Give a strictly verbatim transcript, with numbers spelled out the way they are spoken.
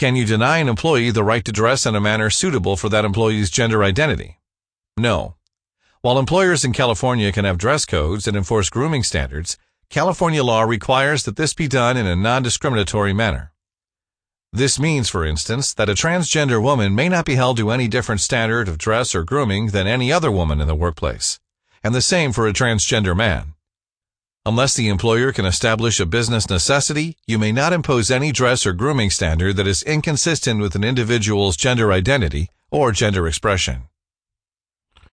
Can you deny an employee the right to dress in a manner suitable for that employee's gender identity? No. While employers in California can have dress codes and enforce grooming standards, California law requires that this be done in a non-discriminatory manner. This means, for instance, that a transgender woman may not be held to any different standard of dress or grooming than any other woman in the workplace, and the same for a transgender man. Unless the employer can establish a business necessity, you may not impose any dress or grooming standard that is inconsistent with an individual's gender identity or gender expression.